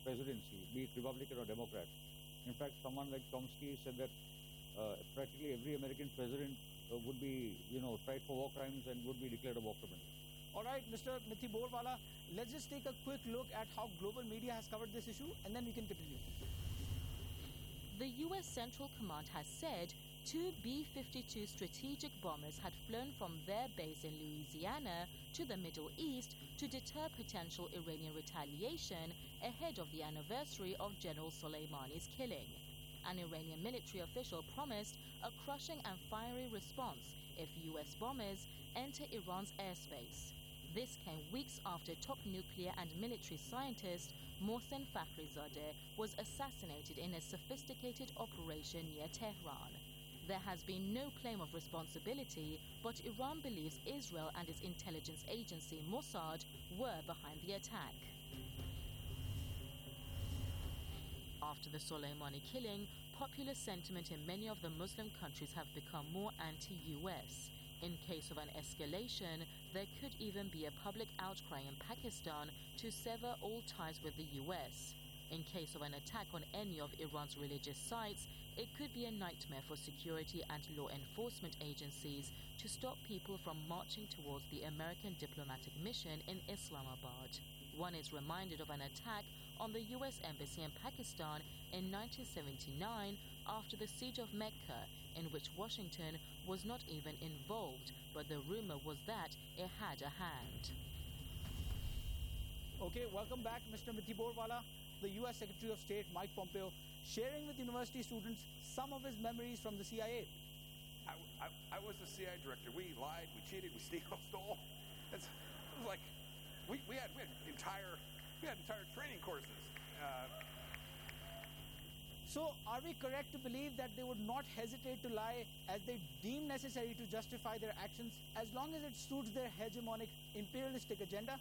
presidency, be it Republican or Democrat. In fact, someone like Chomsky said that practically every American president would be, tried for war crimes and would be declared a war criminal. All right, Mr. Mithi Borwala, let's just take a quick look at how global media has covered this issue, and then we can continue. The U.S. Central Command has said 2 B-52 strategic bombers had flown from their base in Louisiana to the Middle East to deter potential Iranian retaliation ahead of the anniversary of General Soleimani's killing. An Iranian military official promised a crushing and fiery response if U.S. bombers enter Iran's airspace. This came weeks after top nuclear and military scientist Mohsen Fakhrizadeh was assassinated in a sophisticated operation near Tehran. There has been no claim of responsibility, but Iran believes Israel and its intelligence agency Mossad were behind the attack. After the Soleimani killing, popular sentiment in many of the Muslim countries have become more anti-US. In case of an escalation, there could even be a public outcry in Pakistan to sever all ties with the US. In case of an attack on any of Iran's religious sites, it could be a nightmare for security and law enforcement agencies to stop people from marching towards the American diplomatic mission in Islamabad. One is reminded of an attack on the US Embassy in Pakistan in 1979 after the siege of Mecca, in which Washington was not even involved, but the rumor was that it had a hand. Okay, welcome back, Mr. Mithi Borwala. The U.S. Secretary of State Mike Pompeo sharing with university students some of his memories from the CIA. I was the CIA director. We lied, we cheated, we stole. It was like we had entire training courses. So, are we correct to believe that they would not hesitate to lie as they deem necessary to justify their actions, as long as it suits their hegemonic imperialistic agenda?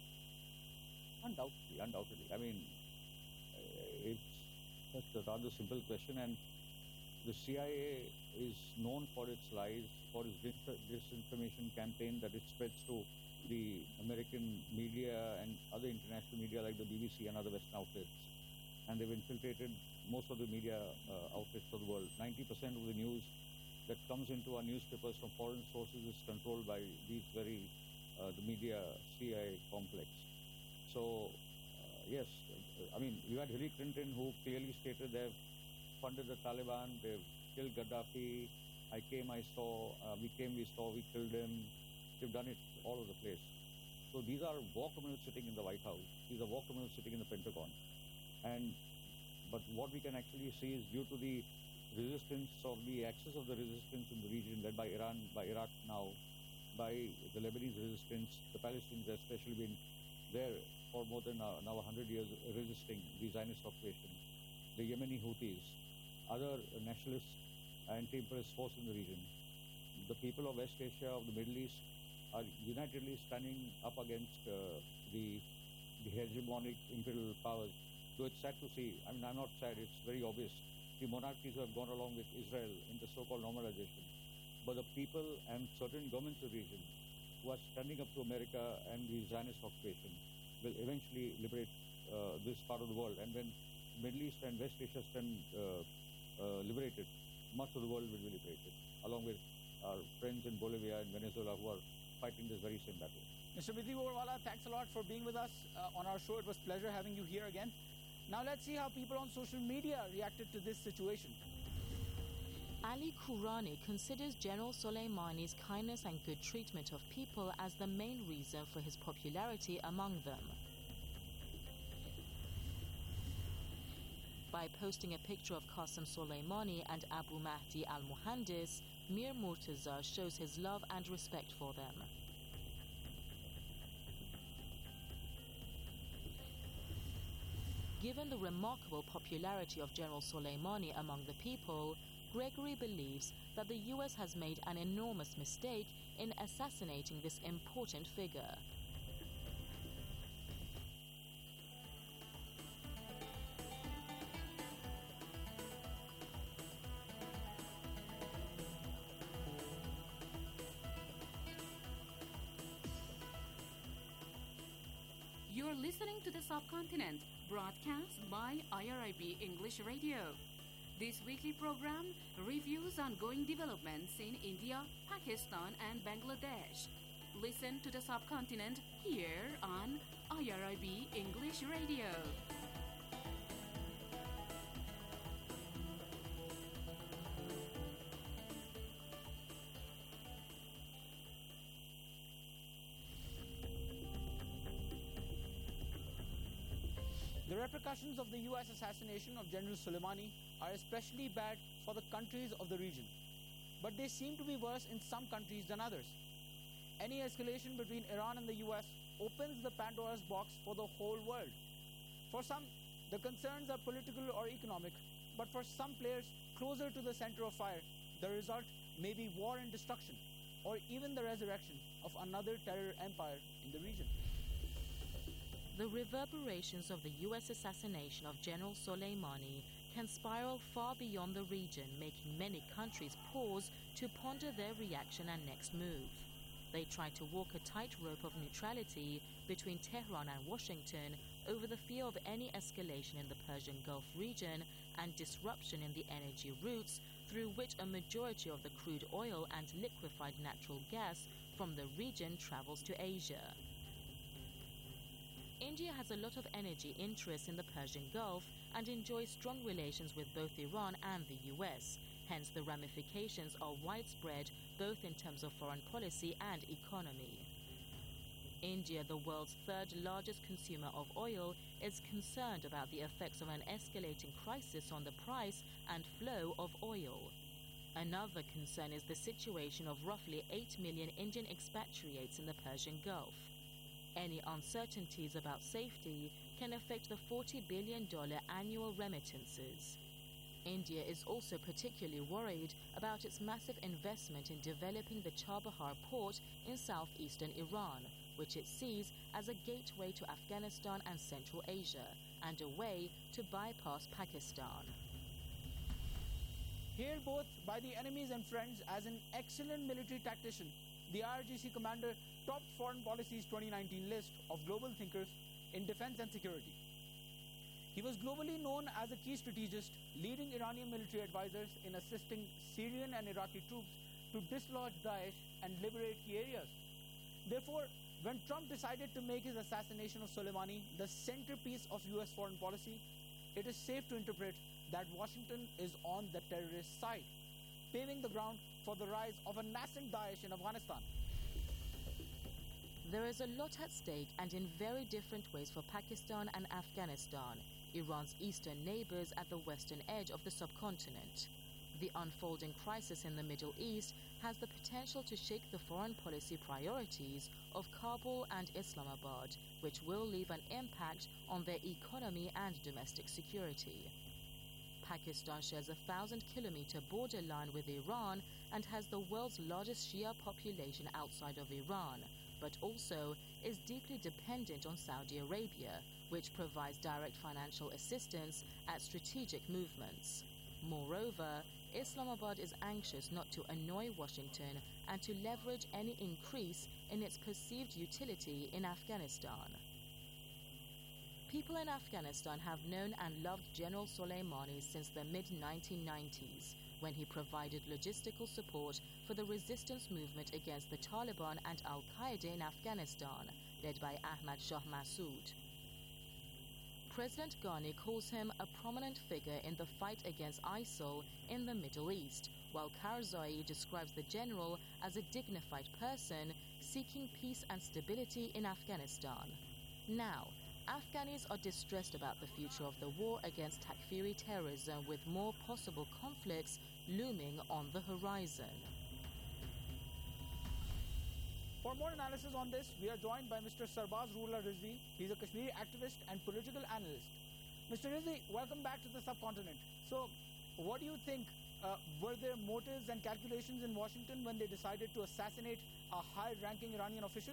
Undoubtedly. I mean, it's just a rather simple question, and the CIA is known for its lies, for its disinformation campaign that it spreads to the American media and other international media like the BBC and other Western outlets. And they've infiltrated most of the media outlets of the world. 90% of the news that comes into our newspapers from foreign sources is controlled by these the media CIA complex. So, yes, I mean, you had Hillary Clinton, who clearly stated they've funded the Taliban, they've killed Gaddafi, I came, I saw, we came, we saw, we killed him. They've done it all over the place. So these are war criminals sitting in the White House. These are war criminals sitting in the Pentagon. But what we can actually see is, due to the resistance of the axis of the resistance in the region, led by Iran, by Iraq now, by the Lebanese resistance, the Palestinians have especially been there for more than now 100 years resisting the Zionist occupation, the Yemeni Houthis, other nationalist anti-imperialist forces in the region. The people of West Asia, of the Middle East, are unitedly standing up against the hegemonic imperial powers. Though it's sad to see, I mean, I'm not sad, it's very obvious, the monarchies who have gone along with Israel in the so-called normalization. But the people and certain governments of the region who are standing up to America and the Zionist occupation will eventually liberate this part of the world. And when Middle East and West Asia stand liberated, much of the world will be liberated, along with our friends in Bolivia and Venezuela who are fighting this very same battle. Mr. Mithi Borwala, thanks a lot for being with us on our show. It was a pleasure having you here again. Now let's see how people on social media reacted to this situation. Ali Kourani considers General Soleimani's kindness and good treatment of people as the main reason for his popularity among them. By posting a picture of Qasem Soleimani and Abu Mahdi al-Muhandis, Mir Murtaza shows his love and respect for them. Given the remarkable popularity of General Soleimani among the people, Gregory believes that the US has made an enormous mistake in assassinating this important figure. You're listening to The Subcontinent broadcast by IRIB English Radio. This weekly program reviews ongoing developments in India, Pakistan and Bangladesh. Listen to the subcontinent here on IRIB English Radio. The repercussions of the US assassination of General Soleimani are especially bad for the countries of the region, but they seem to be worse in some countries than others. Any escalation between Iran and the US opens the Pandora's box for the whole world. For some, the concerns are political or economic, but for some players closer to the center of fire, the result may be war and destruction, or even the resurrection of another terror empire in the region. The reverberations of the US assassination of General Soleimani can spiral far beyond the region, making many countries pause to ponder their reaction and next move. They try to walk a tightrope of neutrality between Tehran and Washington over the fear of any escalation in the Persian Gulf region and disruption in the energy routes through which a majority of the crude oil and liquefied natural gas from the region travels to Asia. India has a lot of energy interests in the Persian Gulf and enjoys strong relations with both Iran and the US. Hence, the ramifications are widespread both in terms of foreign policy and economy. India, the world's third largest consumer of oil, is concerned about the effects of an escalating crisis on the price and flow of oil. Another concern is the situation of roughly 8 million Indian expatriates in the Persian Gulf. Any uncertainties about safety can affect the $40 billion annual remittances. India is also particularly worried about its massive investment in developing the Chabahar port in southeastern Iran, which it sees as a gateway to Afghanistan and Central Asia, and a way to bypass Pakistan. Hailed both by the enemies and friends as an excellent military tactician, the IRGC commander topped Foreign Policy's 2019 list of global thinkers in defense and security. He was globally known as a key strategist, leading Iranian military advisors in assisting Syrian and Iraqi troops to dislodge Daesh and liberate key areas. Therefore, when Trump decided to make his assassination of Soleimani the centerpiece of US foreign policy, it is safe to interpret that Washington is on the terrorist side, paving the ground for the rise of a nascent Daesh in Afghanistan. There is a lot at stake and in very different ways for Pakistan and Afghanistan, Iran's eastern neighbors at the western edge of the subcontinent. The unfolding crisis in the Middle East has the potential to shake the foreign policy priorities of Kabul and Islamabad, which will leave an impact on their economy and domestic security. Pakistan shares a 1,000-kilometer borderline with Iran and has the world's largest Shia population outside of Iran, but also is deeply dependent on Saudi Arabia, which provides direct financial assistance at strategic movements. Moreover, Islamabad is anxious not to annoy Washington and to leverage any increase in its perceived utility in Afghanistan. People in Afghanistan have known and loved General Soleimani since the mid-1990s, when he provided logistical support for the resistance movement against the Taliban and Al-Qaeda in Afghanistan, led by Ahmad Shah Massoud. President Ghani calls him a prominent figure in the fight against ISIL in the Middle East, while Karzai describes the general as a dignified person seeking peace and stability in Afghanistan. Now, Afghanis are distressed about the future of the war against Takfiri terrorism, with more possible conflicts looming on the horizon. For more analysis on this, we are joined by Mr. Sarbaz Ruhollah Rizvi. He's a Kashmiri activist and political analyst. Mr. Rizvi, welcome back to the subcontinent. So, what do you think? Were there motives and calculations in Washington when they decided to assassinate a high-ranking Iranian official?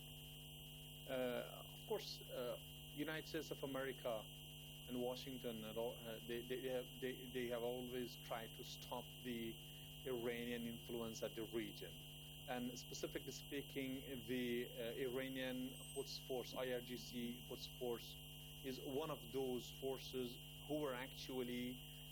Of course, United States of America and Washington, they have always tried to stop the Iranian influence at the region. And specifically speaking, the Iranian Quds Force, IRGC Quds Force, is one of those forces who were actually,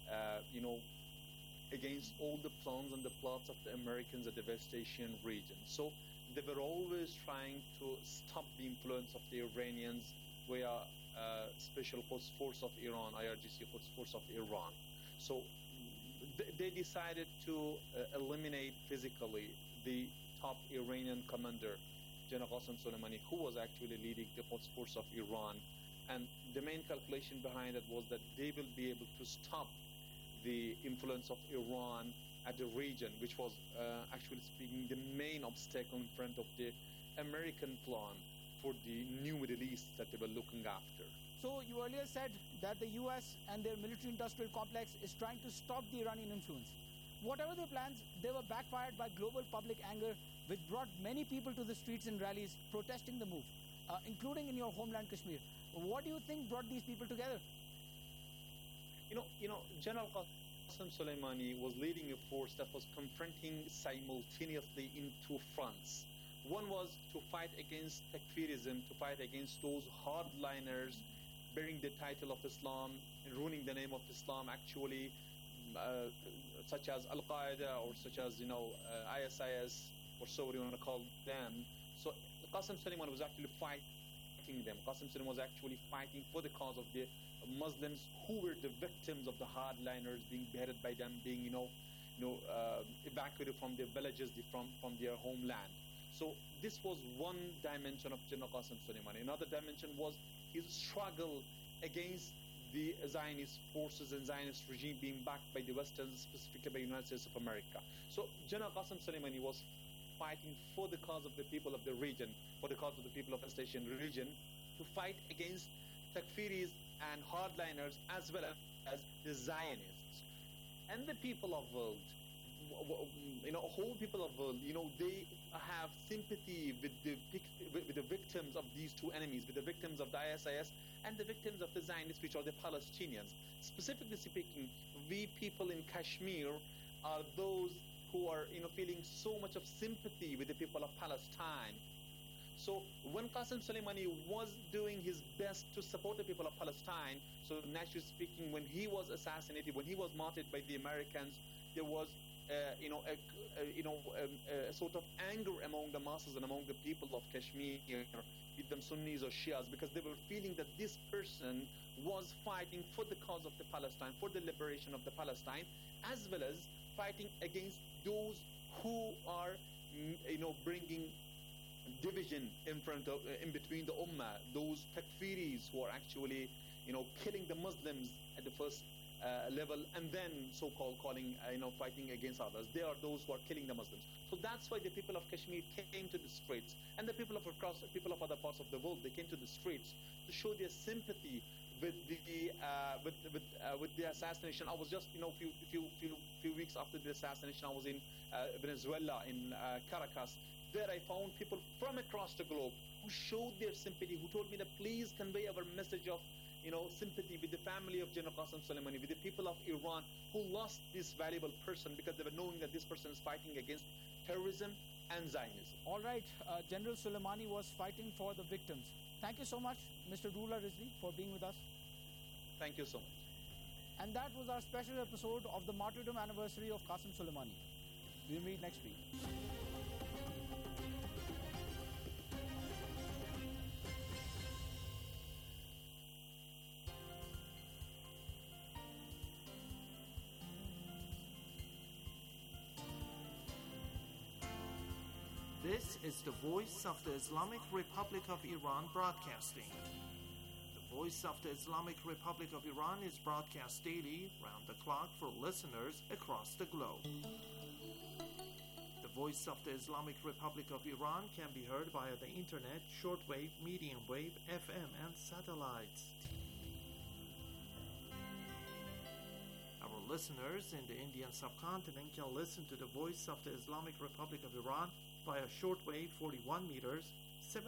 against all the plans and the plots of the Americans at the West Asian region. So they were always trying to stop the influence of the Iranians via Special Quds Force of Iran, IRGC Quds Force of Iran. So they decided to eliminate physically the top Iranian commander, General Qasem Soleimani, who was actually leading the Quds Force of Iran. And the main calculation behind it was that they will be able to stop the influence of Iran at the region, which was, actually speaking, the main obstacle in front of the American plan for the new Middle East that they were looking after. So you earlier said that the US and their military-industrial complex is trying to stop the Iranian influence. Whatever their plans, they were backfired by global public anger, which brought many people to the streets in rallies protesting the move, including in your homeland Kashmir. What do you think brought these people together? General Qasem Soleimani was leading a force that was confronting simultaneously in two fronts. One was to fight against Takfirism, to fight against those hardliners bearing the title of Islam and ruining the name of Islam, actually, such as Al-Qaeda or such as, ISIS, or so you want to call them. So Qasem Soleimani was actually fighting them. Qasem Soleimani was actually fighting for the cause of the Muslims who were the victims of the hardliners, being beheaded by them, being evacuated from their villages, from their homeland. So this was one dimension of General Qasem Soleimani. Another dimension was his struggle against the Zionist forces and Zionist regime being backed by the Westerns, specifically by the United States of America. So General Qasem Soleimani was fighting for the cause of the people of the region, for the cause of the people of the West Asian region, to fight against Takfiris and hardliners, as well as the Zionists. And the people of the world, whole people of the world, they have sympathy with the victims of these two enemies, with the victims of the ISIS and the victims of the Zionists, which are the Palestinians. Specifically speaking, we people in Kashmir are those who are, feeling so much of sympathy with the people of Palestine. So when Qasem Soleimani was doing his best to support the people of Palestine, so naturally speaking, when he was assassinated, when he was martyred by the Americans, there was a sort of anger among the masses and among the people of Kashmir, be them Sunnis or Shias, because they were feeling that this person was fighting for the cause of the Palestine, for the liberation of the Palestine, as well as fighting against those who are, bringing division in between the Ummah, those Takfiris who are actually, killing the Muslims at the first level, and then so-called fighting against others. They are those who are killing the Muslims. So that's why the people of Kashmir came to the streets, and the people of other parts of the world, they came to the streets to show their sympathy with the assassination. I was just, few weeks after the assassination, I was in Venezuela, in Caracas. There I found people from across the globe who showed their sympathy, who told me that please convey our message of sympathy with the family of General Qasem Soleimani, with the people of Iran who lost this valuable person, because they were knowing that this person is fighting against terrorism and Zionism. All right, General Soleimani was fighting for the victims. Thank you so much, Mr. Ruhollah Rizvi, for being with us. Thank you so much. And that was our special episode of the martyrdom anniversary of Qasem Soleimani. We'll meet next week. This is the Voice of the Islamic Republic of Iran broadcasting. The Voice of the Islamic Republic of Iran is broadcast daily, round the clock, for listeners across the globe. The Voice of the Islamic Republic of Iran can be heard via the internet, shortwave, medium wave, FM, and satellites. Our listeners in the Indian subcontinent can listen to the Voice of the Islamic Republic of Iran via shortwave 41 meters,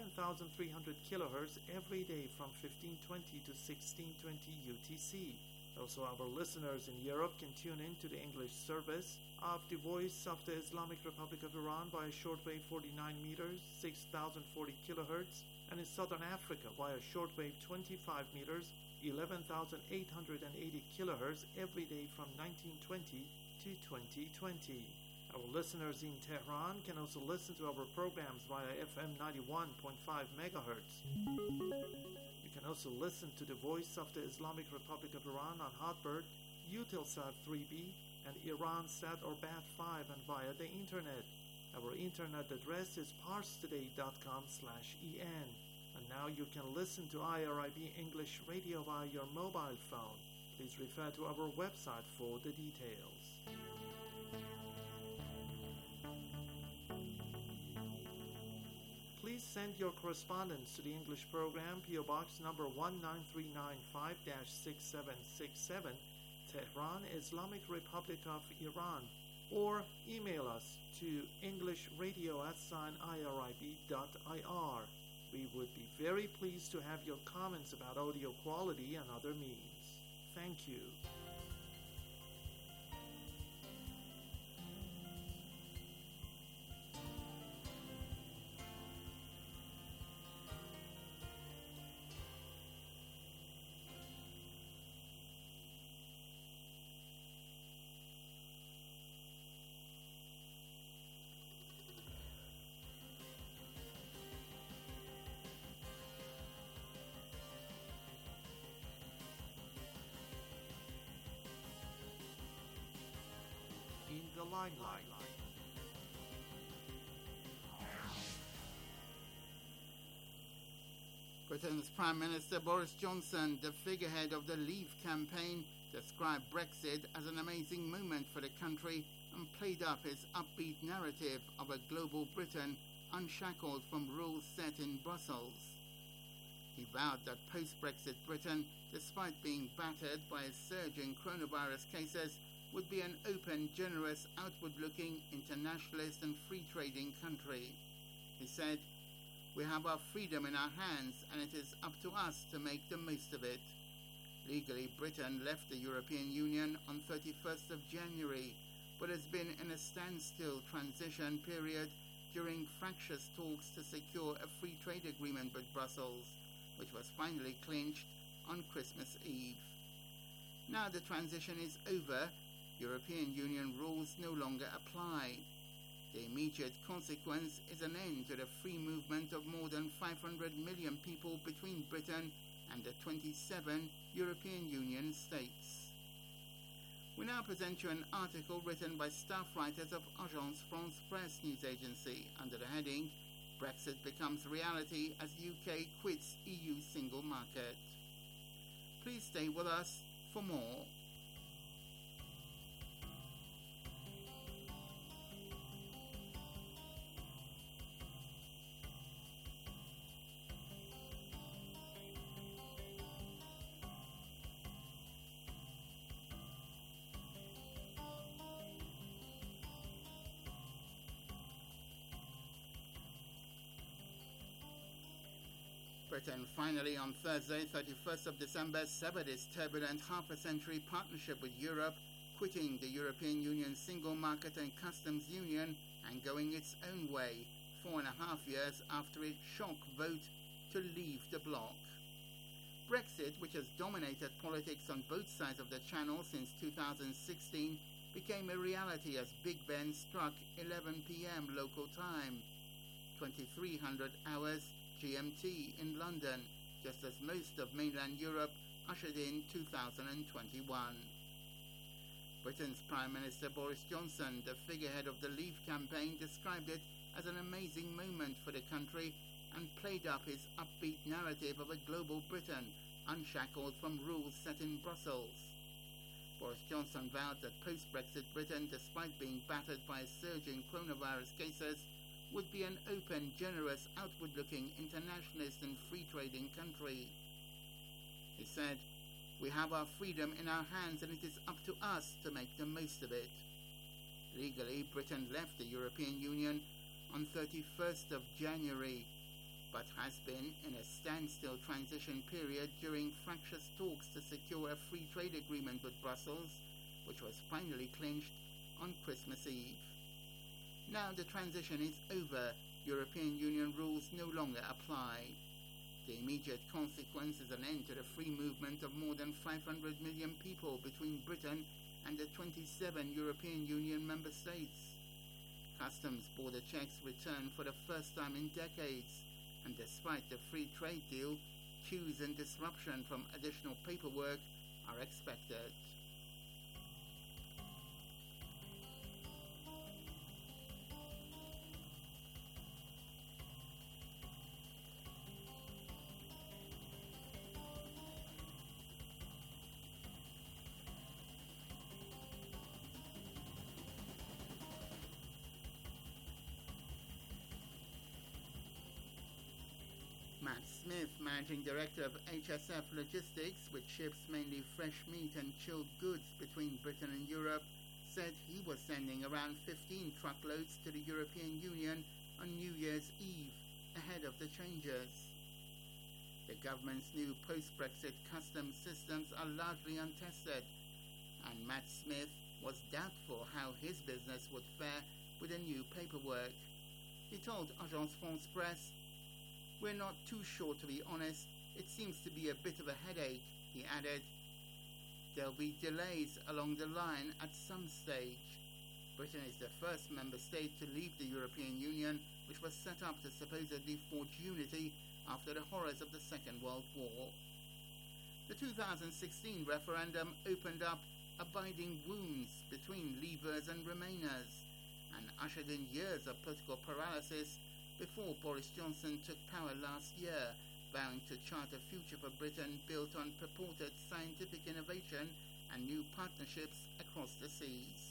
7,300 kilohertz every day from 1520 to 1620 UTC. Also, our listeners in Europe can tune in to the English service of the Voice of the Islamic Republic of Iran via shortwave 49 meters, 6040 kilohertz, and in Southern Africa via shortwave 25 meters, 11,880 kilohertz every day from 1920 to 2020. Our listeners in Tehran can also listen to our programs via FM 91.5 megahertz. You can also listen to the Voice of the Islamic Republic of Iran on Hotbird, Eutelsat 3B, and Iransat or Bat5 and via the internet. Our internet address is parstoday.com/en. And now you can listen to IRIB English Radio via your mobile phone. Please refer to our website for the details. Please send your correspondence to the English program, PO Box number 19395-6767, Tehran, Islamic Republic of Iran, or email us to englishradio@irib.ir. We would be very pleased to have your comments about audio quality and other means. Thank you. In the limelight. Britain's Prime Minister Boris Johnson, the figurehead of the Leave campaign, described Brexit as an amazing moment for the country and played up his upbeat narrative of a global Britain unshackled from rules set in Brussels. He vowed that post-Brexit Britain, despite being battered by a surge in coronavirus cases, would be an open, generous, outward-looking, internationalist and free-trading country. He said, "We have our freedom in our hands and it is up to us to make the most of it." Legally, Britain left the European Union on 31st of January, but has been in a standstill transition period during fractious talks to secure a free trade agreement with Brussels, which was finally clinched on Christmas Eve. Now the transition is over, European Union rules no longer apply. The immediate consequence is an end to the free movement of more than 500 million people between Britain and the 27 European Union states. We now present you an article written by staff writers of Agence France Presse news agency under the heading "Brexit becomes reality as UK quits EU single market." Please stay with us for more. Britain finally on Thursday, 31st of December, severed its turbulent half-a-century partnership with Europe, quitting the European Union Single Market and Customs Union and going its own way 4.5 years after its shock vote to leave the bloc. Brexit, which has dominated politics on both sides of the Channel since 2016, became a reality as Big Ben struck 11 p.m. local time, 2300 hours GMT in London, just as most of mainland Europe ushered in 2021. Britain's Prime Minister Boris Johnson, the figurehead of the Leave campaign, described it as an amazing moment for the country and played up his upbeat narrative of a global Britain unshackled from rules set in Brussels. Boris Johnson vowed that post-Brexit Britain, despite being battered by a surge in coronavirus cases, would be an open, generous, outward-looking, internationalist and free-trading country. He said, "We have our freedom in our hands and it is up to us to make the most of it." Legally, Britain left the European Union on 31st of January. but has been in a standstill transition period during fractious talks to secure a free trade agreement with Brussels, which was finally clinched on Christmas Eve. Now the transition is over. European Union rules no longer apply. The immediate consequence is an end to the free movement of more than 500 million people between Britain and the 27 European Union member states. Customs border checks return for the first time in decades, and despite the free trade deal, queues and disruption from additional paperwork are expected. Matt Smith, Managing Director of HSF Logistics, which ships mainly fresh meat and chilled goods between Britain and Europe, said he was sending around 15 truckloads to the European Union on New Year's Eve, ahead of the changes. The government's new post-Brexit customs systems are largely untested, and Matt Smith was doubtful how his business would fare with the new paperwork. He told Agence France Presse, "We're not too sure, to be honest. It seems to be a bit of a headache," he added. "There'll be delays along the line at some stage." Britain is the first member state to leave the European Union, which was set up to supposedly forge unity after the horrors of the Second World War. The 2016 referendum opened up abiding wounds between Leavers and Remainers and ushered in years of political paralysis before Boris Johnson took power last year, vowing to chart a future for Britain built on purported scientific innovation and new partnerships across the seas.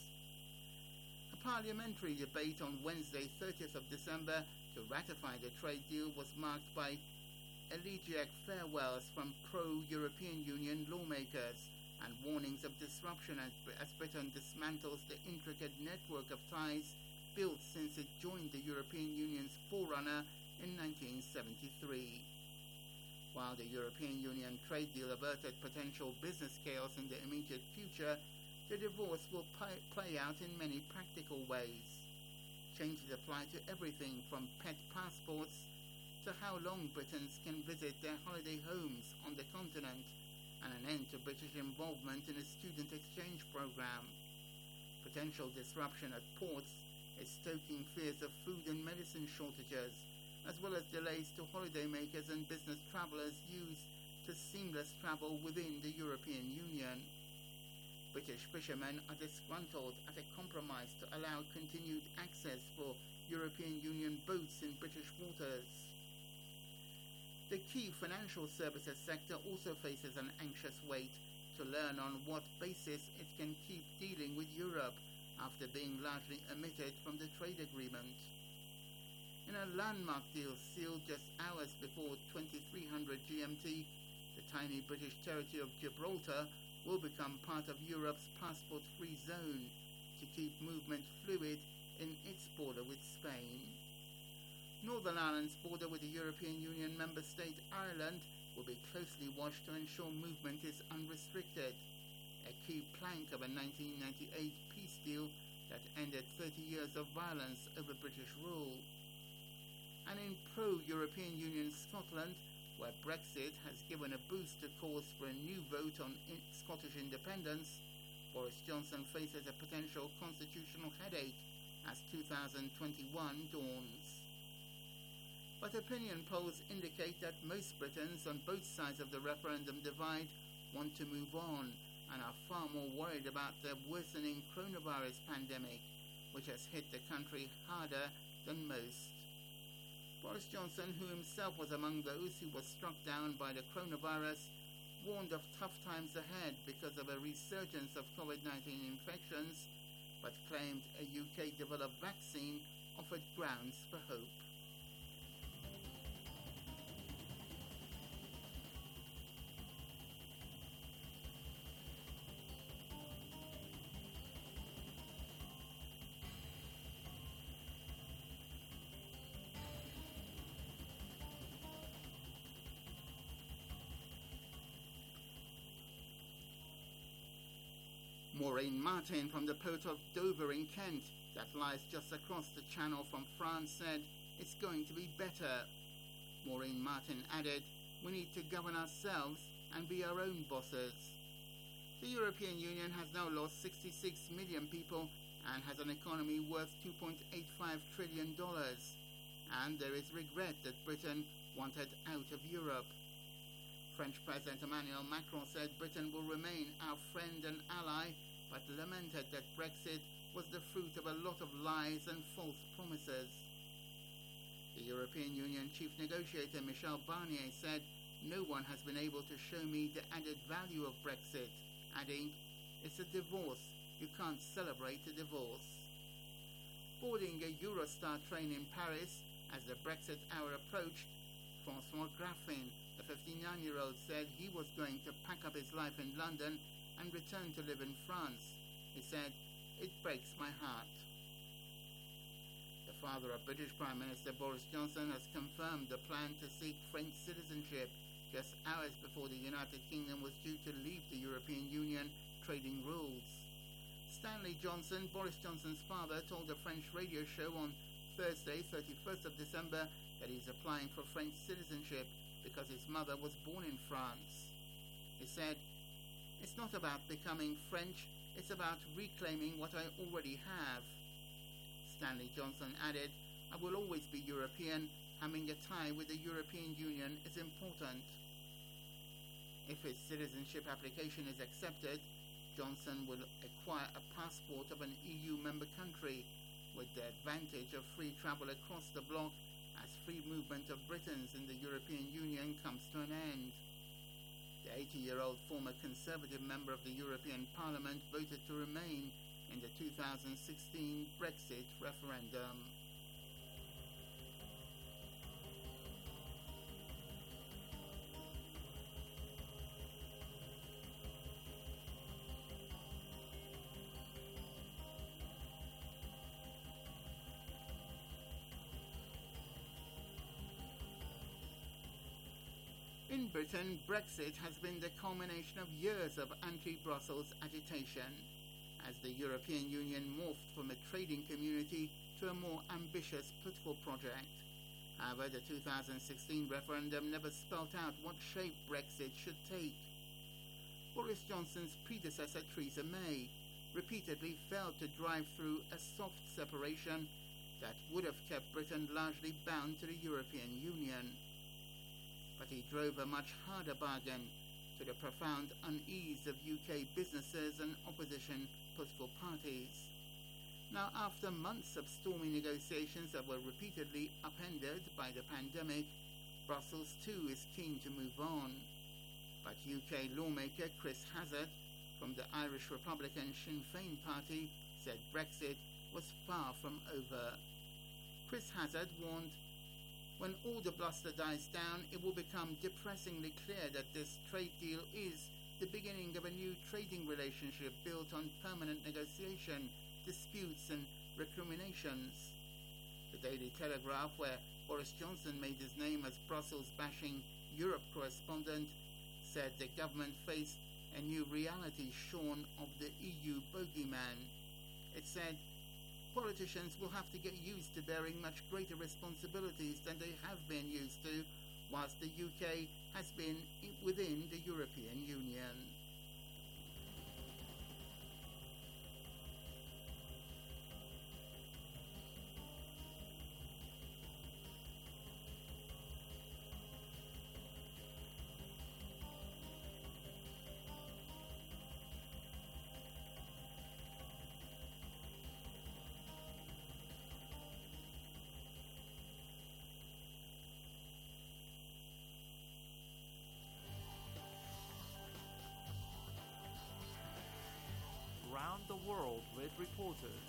A parliamentary debate on Wednesday, 30th of December, to ratify the trade deal was marked by elegiac farewells from pro-European Union lawmakers and warnings of disruption as Britain dismantles the intricate network of ties built since it joined the European Union's forerunner in 1973. While the European Union trade deal averted potential business chaos in the immediate future, the divorce will play out in many practical ways. Changes apply to everything from pet passports to how long Britons can visit their holiday homes on the continent, and an end to British involvement in a student exchange program. Potential disruption at ports is stoking fears of food and medicine shortages, as well as delays to holidaymakers and business travellers used to seamless travel within the European Union. British fishermen are disgruntled at a compromise to allow continued access for European Union boats in British waters. The key financial services sector also faces an anxious wait to learn on what basis it can keep dealing with Europe after being largely omitted from the trade agreement. In a landmark deal sealed just hours before 2300 GMT, the tiny British territory of Gibraltar will become part of Europe's passport-free zone to keep movement fluid in its border with Spain. Northern Ireland's border with the European Union member state Ireland will be closely watched to ensure movement is unrestricted, a key plank of a 1998 peace deal that ended 30 years of violence over British rule. And in pro-European Union Scotland, where Brexit has given a boost to calls for a new vote on Scottish independence, Boris Johnson faces a potential constitutional headache as 2021 dawns. But opinion polls indicate that most Britons on both sides of the referendum divide want to move on and are far more worried about the worsening coronavirus pandemic, which has hit the country harder than most. Boris Johnson, who himself was among those who were struck down by the coronavirus, warned of tough times ahead because of a resurgence of COVID-19 infections, but claimed a UK-developed vaccine offered grounds for hope. Maureen Martin from the port of Dover in Kent, that lies just across the channel from France, said it's going to be better. Maureen Martin added, "We need to govern ourselves and be our own bosses." The European Union has now lost 66 million people and has an economy worth $2.85 trillion. And there is regret that Britain wanted out of Europe. French President Emmanuel Macron said Britain will remain our friend and ally, but lamented that Brexit was the fruit of a lot of lies and false promises. The European Union chief negotiator Michel Barnier said, "No one has been able to show me the added value of Brexit," adding, "It's a divorce. You can't celebrate a divorce." Boarding a Eurostar train in Paris as the Brexit hour approached, François Graffin, a 59-year-old, said he was going to pack up his life in London and return to live in France. He said, "It breaks my heart." The father of British Prime Minister Boris Johnson has confirmed the plan to seek French citizenship just hours before the United Kingdom was due to leave the European Union trading rules. Stanley Johnson, Boris Johnson's father, told a French radio show on Thursday, 31st of December, that he's applying for French citizenship because his mother was born in France. He said, "It's not about becoming French, it's about reclaiming what I already have." Stanley Johnson added, "I will always be European. Having a tie with the European Union is important." If his citizenship application is accepted, Johnson will acquire a passport of an EU member country, with the advantage of free travel across the bloc as free movement of Britons in the European Union comes to an end. The 80-year-old former Conservative member of the European Parliament voted to remain in the 2016 Brexit referendum. In Britain, Brexit has been the culmination of years of anti-Brussels agitation, as the European Union morphed from a trading community to a more ambitious political project. However, the 2016 referendum never spelt out what shape Brexit should take. Boris Johnson's predecessor, Theresa May, repeatedly failed to drive through a soft separation that would have kept Britain largely bound to the European Union. But he drove a much harder bargain to the profound unease of UK businesses and opposition political parties. Now, after months of stormy negotiations that were repeatedly upended by the pandemic, Brussels too is keen to move on. But UK lawmaker Chris Hazard from the Irish Republican Sinn Féin party said Brexit was far from over. Chris Hazard warned, "When all the bluster dies down, it will become depressingly clear that this trade deal is the beginning of a new trading relationship built on permanent negotiation, disputes and recriminations." The Daily Telegraph, where Boris Johnson made his name as Brussels-bashing Europe correspondent, said the government faced a new reality shorn of the EU bogeyman. It said, "Politicians will have to get used to bearing much greater responsibilities than they have been used to, whilst the UK has been within the European Union." Around the world with reporters.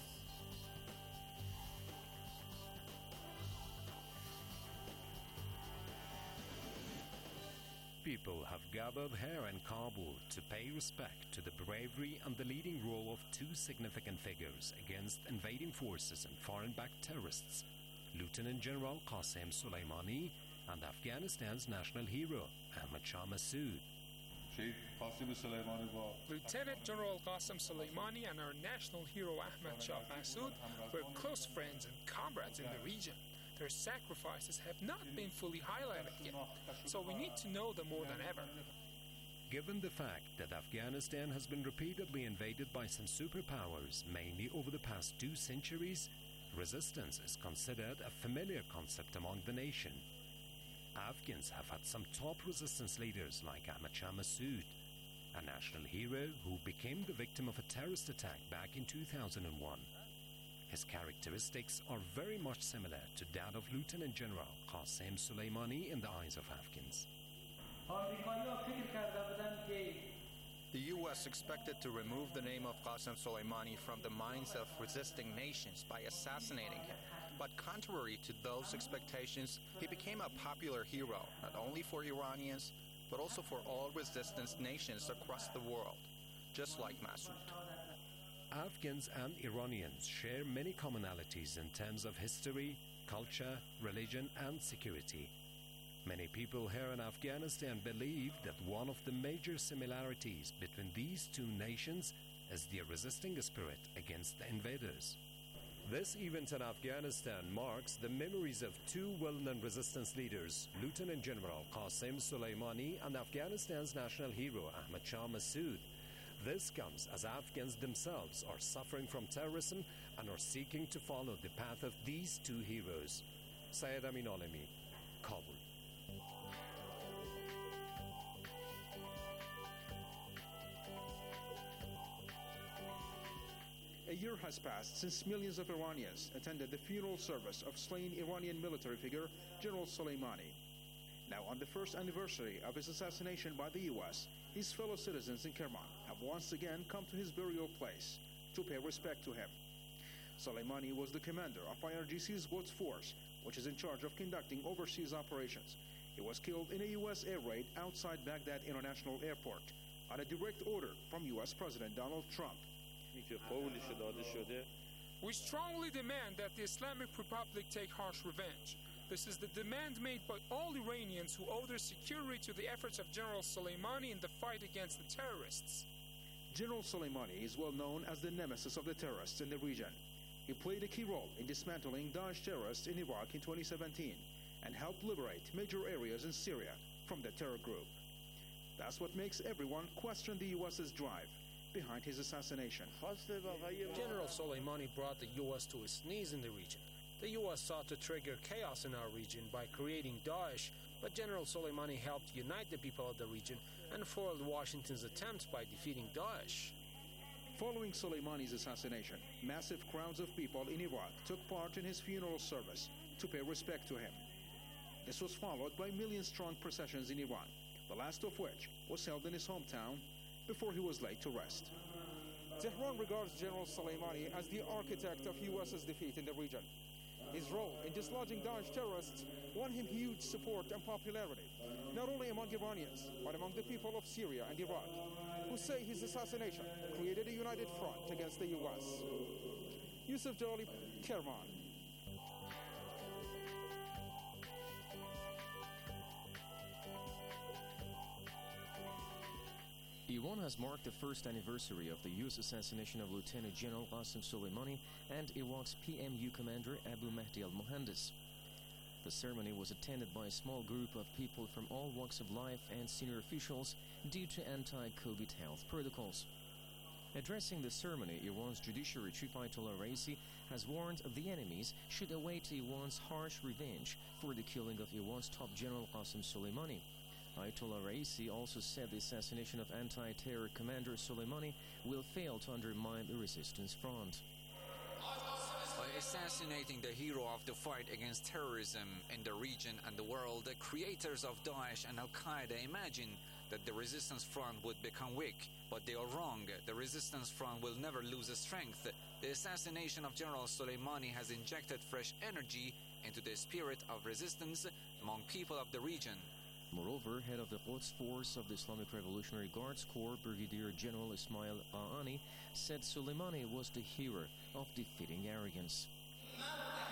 People have gathered here in Kabul to pay respect to the bravery and the leading role of two significant figures against invading forces and foreign-backed terrorists, Lieutenant General Qasem Soleimani and Afghanistan's national hero, Ahmad Shah Massoud. Lieutenant General Qasem Soleimani and our national hero Ahmad Shah Massoud were close friends and comrades in the region. Their sacrifices have not been fully highlighted yet, so we need to know them more than ever. Given the fact that Afghanistan has been repeatedly invaded by some superpowers, mainly over the past 2 centuries, resistance is considered a familiar concept among the nation. Afghans have had some top resistance leaders like Ahmad Shah Massoud, a national hero who became the victim of a terrorist attack back in 2001. His characteristics are very much similar to that of Lieutenant General Qasem Soleimani in the eyes of Afghans. The U.S. expected to remove the name of Qasem Soleimani from the minds of resisting nations by assassinating him. But contrary to those expectations, he became a popular hero, not only for Iranians, but also for all resistance nations across the world, just like Massoud. Afghans and Iranians share many commonalities in terms of history, culture, religion, and security. Many people here in Afghanistan believe that one of the major similarities between these 2 nations is their resisting spirit against the invaders. This event in Afghanistan marks the memories of 2 well-known resistance leaders, Lieutenant General Qasem Soleimani and Afghanistan's national hero Ahmad Shah Massoud. This comes as Afghans themselves are suffering from terrorism and are seeking to follow the path of these 2 heroes. Syed Amin Alemi, Kabul. A year has passed since millions of Iranians attended the funeral service of slain Iranian military figure General Soleimani. Now, on the first anniversary of his assassination by the U.S., his fellow citizens in Kerman have once again come to his burial place to pay respect to him. Soleimani was the commander of IRGC's Quds Force, which is in charge of conducting overseas operations. He was killed in a U.S. air raid outside Baghdad International Airport on a direct order from U.S. President Donald Trump. We strongly demand that the Islamic Republic take harsh revenge. This is the demand made by all Iranians who owe their security to the efforts of General Soleimani in the fight against the terrorists. General Soleimani is well known as the nemesis of the terrorists in the region. He played a key role in dismantling Daesh terrorists in Iraq in 2017 and helped liberate major areas in Syria from the terror group. That's what makes everyone question the U.S.'s drive behind his assassination. General Soleimani brought the U.S. to its knees in the region. The U.S. sought to trigger chaos in our region by creating Daesh, but General Soleimani helped unite the people of the region and foiled Washington's attempts by defeating Daesh. Following Soleimani's assassination, massive crowds of people in Iraq took part in his funeral service to pay respect to him. This was followed by million-strong processions in Iran, the last of which was held in his hometown before he was laid to rest. Tehran regards General Soleimani as the architect of U.S.'s defeat in the region. His role in dislodging Daesh terrorists won him huge support and popularity, not only among Iranians, but among the people of Syria and Iraq, who say his assassination created a united front against the U.S. Yusuf Jalali, Kerman. Iran has marked the first anniversary of the U.S. assassination of Lieutenant General Qasem Soleimani and Iraq's PMU commander Abu Mahdi al-Mohandes. The ceremony was attended by a small group of people from all walks of life and senior officials due to anti-COVID health protocols. Addressing the ceremony, Iran's judiciary chief Ayatollah Raisi has warned the enemies should await Iran's harsh revenge for the killing of Iran's top general Qasem Soleimani. Ayatollah Raisi also said the assassination of anti-terror commander Soleimani will fail to undermine the resistance front. By assassinating the hero of the fight against terrorism in the region and the world, the creators of Daesh and Al-Qaeda imagine that the resistance front would become weak, but they are wrong. The resistance front will never lose strength. The assassination of General Soleimani has injected fresh energy into the spirit of resistance among people of the region. Moreover, head of the Quds Force of the Islamic Revolutionary Guards Corps, Brigadier General Ismail Qaani, said Soleimani was the hero of defeating arrogance.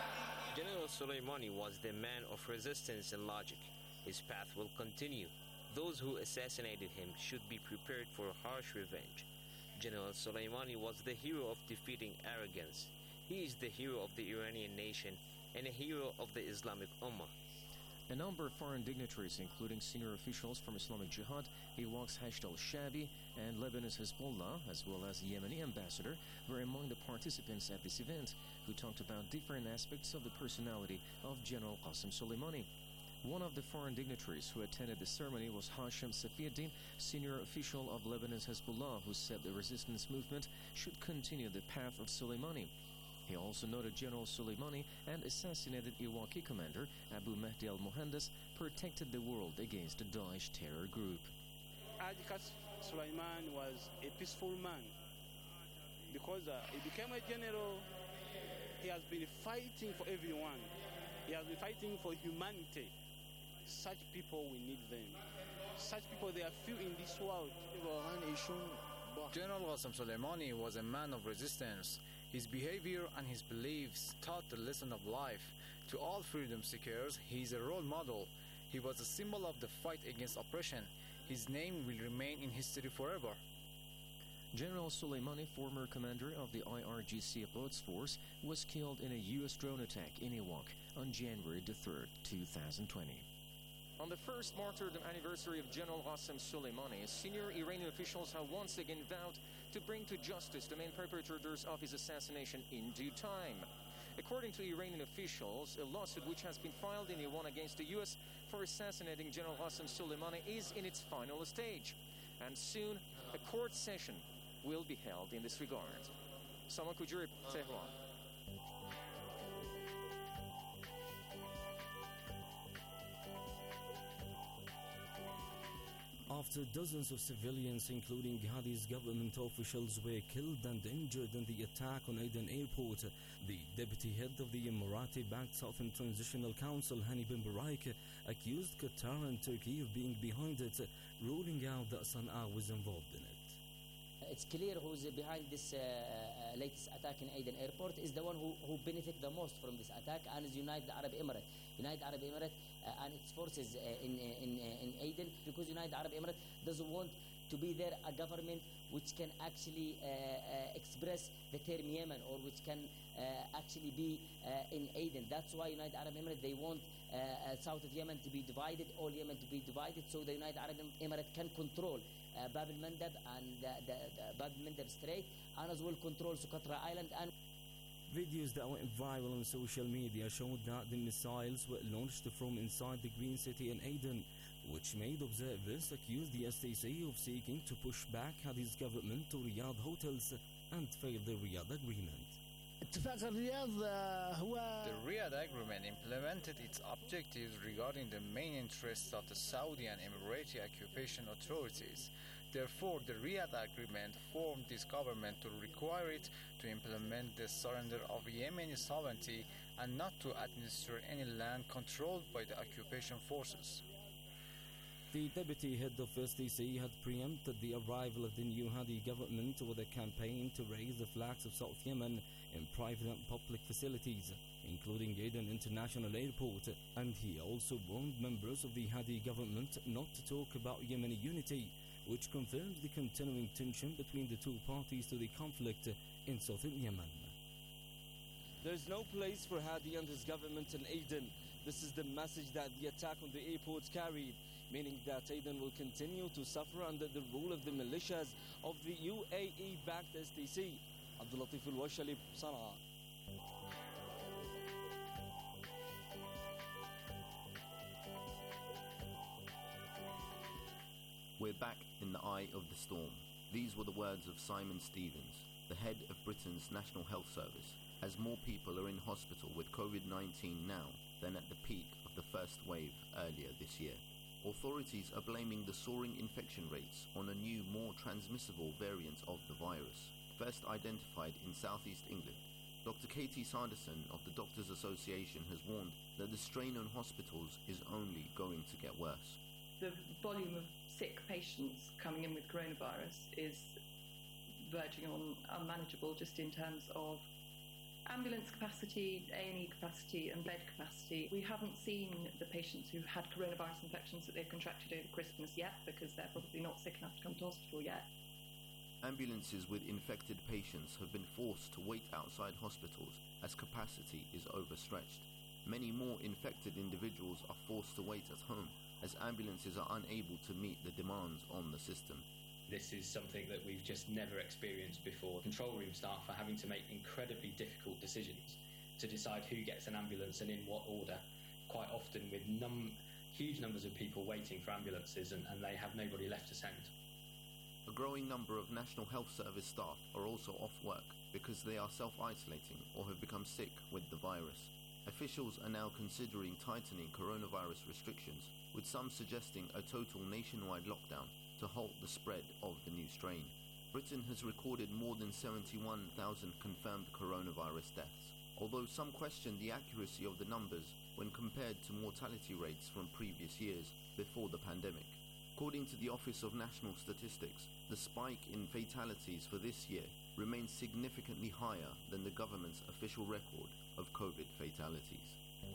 General Soleimani was the man of resistance and logic. His path will continue. those who assassinated him should be prepared for harsh revenge. General Soleimani was the hero of defeating arrogance. He is the hero of the Iranian nation and a hero of the Islamic Ummah. A number of foreign dignitaries, including senior officials from Islamic Jihad, Iraq's Hashd al-Shabi, and Lebanon's Hezbollah, as well as the Yemeni ambassador, were among the participants at this event, who talked about different aspects of the personality of General Qasem Soleimani. One of the foreign dignitaries who attended the ceremony was Hashem Safiuddin, senior official of Lebanon's Hezbollah, who said the resistance movement should continue the path of Soleimani. He also noted General Soleimani and assassinated Iraqi commander Abu Mahdi al-Mohandes protected the world against the Daesh terror group. Qasem Soleimani was a peaceful man because he became a general. He has been fighting for everyone. He has been fighting for humanity. Such people, we need them. Such people, they are few in this world. General Qasem Soleimani was a man of resistance. His behavior and his beliefs taught the lesson of life. To all freedom seekers, he is a role model. He was a symbol of the fight against oppression. His name will remain in history forever. General Soleimani, former commander of the IRGC Quds Force, was killed in a U.S. drone attack in Iraq on January 3rd, 2020. On the first martyrdom anniversary of General Qasem Soleimani, senior Iranian officials have once again vowed to bring to justice the main perpetrators of his assassination in due time. According to Iranian officials, a lawsuit which has been filed in Iran against the U.S. for assassinating General Qasem Soleimani is in its final stage, and soon a court session will be held in this regard. Saman Kujuri, Tehran. After dozens of civilians, including Hadi's government officials, were killed and injured in the attack on Aden Airport, the deputy head of the Emirati-backed Southern Transitional Council, Hani bin Barak, accused Qatar and Turkey of being behind it, ruling out that Sana'a was involved in it. It's clear who's behind this latest attack in Aden Airport is the one who benefit the most from this attack, and is United Arab Emirates. United Arab Emirates and its forces in Aden, because United Arab Emirates doesn't want to be there a government which can actually express the term Yemen, or which can actually be in Aden. That's why United Arab Emirates, they want south of Yemen to be divided, all Yemen to be divided, so the United Arab Emirates can control Bab al-Mandab and the Bab al-Mandab Strait, and as well control Socotra Island. And videos that went viral on social media showed that the missiles were launched from inside the Green City in Aden, which made observers accuse the STC of seeking to push back Hadi's government to Riyadh hotels and fail the Riyadh agreement. The Riyadh Agreement implemented its objectives regarding the main interests of the Saudi and Emirati occupation authorities. Therefore, the Riyadh Agreement formed this government to require it to implement the surrender of Yemeni sovereignty and not to administer any land controlled by the occupation forces. The deputy head of STC had preempted the arrival of the new Hadi government with a campaign to raise the flags of South Yemen in private and public facilities, including Aden International Airport, and he also warned members of the Hadi government not to talk about Yemeni unity, which confirmed the continuing tension between the two parties to the conflict in southern Yemen. There is no place for Hadi and his government in Aden. This is the message that the attack on the airport carried, meaning that Aden will continue to suffer under the rule of the militias of the UAE-backed STC. Abdul Latif Al-Washali, Sana'a. We're back in the eye of the storm. These were the words of Simon Stevens, the head of Britain's National Health Service, as more people are in hospital with COVID-19 now than at the peak of the first wave earlier this year. Authorities are blaming the soaring infection rates on a new, more transmissible variant of the virus, first identified in southeast England. Dr. Katie Sanderson of the Doctors Association has warned that the strain on hospitals is only going to get worse. The volume of sick patients coming in with coronavirus is verging on unmanageable, just in terms of Ambulance capacity, A&E capacity and bed capacity. We haven't seen the patients who've had coronavirus infections that they've contracted over Christmas yet because they're probably not sick enough to come to hospital yet. Ambulances with infected patients have been forced to wait outside hospitals as capacity is overstretched. Many more infected individuals are forced to wait at home as ambulances are unable to meet the demands on the system. This is something that we've just never experienced before. Control room staff are having to make incredibly difficult decisions to decide who gets an ambulance and in what order, quite often with huge numbers of people waiting for ambulances and they have nobody left to send. A growing number of National Health Service staff are also off work because they are self-isolating or have become sick with the virus. Officials are now considering tightening coronavirus restrictions, with some suggesting a total nationwide lockdown to halt the spread of the new strain. Britain has recorded more than 71,000 confirmed coronavirus deaths, although some question the accuracy of the numbers when compared to mortality rates from previous years before the pandemic. According to the Office of National Statistics, the spike in fatalities for this year remains significantly higher than the government's official record of COVID fatalities.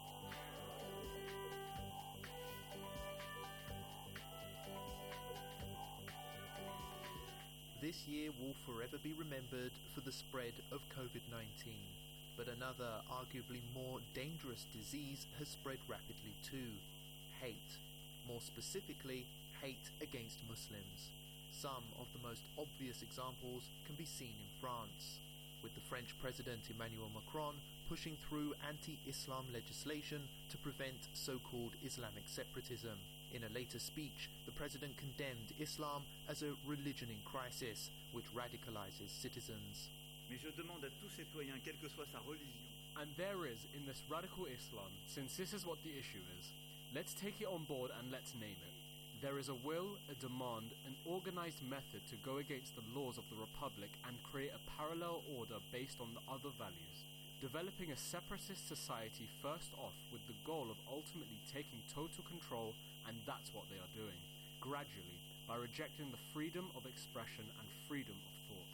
This year will forever be remembered for the spread of COVID-19, but another, arguably more dangerous disease has spread rapidly too: hate. More specifically, hate against Muslims. Some of the most obvious examples can be seen in France, with the French President Emmanuel Macron pushing through anti-Islam legislation to prevent so-called Islamic separatism. In a later speech, the president condemned Islam as a religion in crisis, which radicalizes citizens. Mais je demande à tout citoyen, quelle que soit sa religion. And there is, in this radical Islam, since this is what the issue is, let's take it on board and let's name it. There is a will, a demand, an organized method to go against the laws of the Republic and create a parallel order based on the other values, developing a separatist society first off with the goal of ultimately taking total control, and that's what they are doing, gradually, by rejecting the freedom of expression and freedom of thought.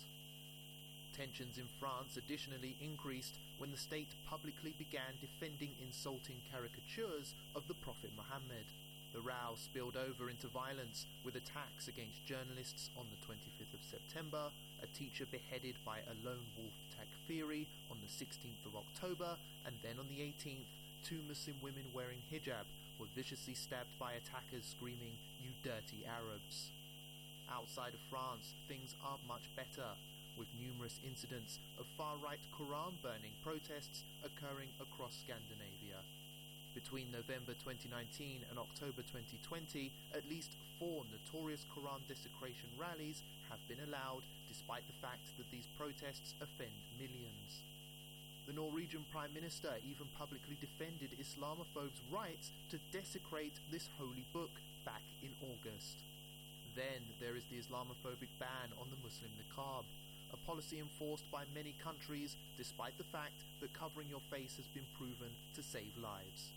Tensions in France additionally increased when the state publicly began defending insulting caricatures of the Prophet Muhammad. The row spilled over into violence, with attacks against journalists on the 25th of September, a teacher beheaded by a lone wolf Takfiri on the 16th of October, and then on the 18th, 2 Muslim women wearing hijab were viciously stabbed by attackers screaming, "You dirty Arabs." Outside of France, things are much better, with numerous incidents of far-right Quran-burning protests occurring across Scandinavia. Between November 2019 and October 2020, at least 4 notorious Quran desecration rallies have been allowed, despite the fact that these protests offend millions. The Norwegian Prime Minister even publicly defended Islamophobes' rights to desecrate this holy book back in August. Then there is the Islamophobic ban on the Muslim niqab, a policy enforced by many countries despite the fact that covering your face has been proven to save lives.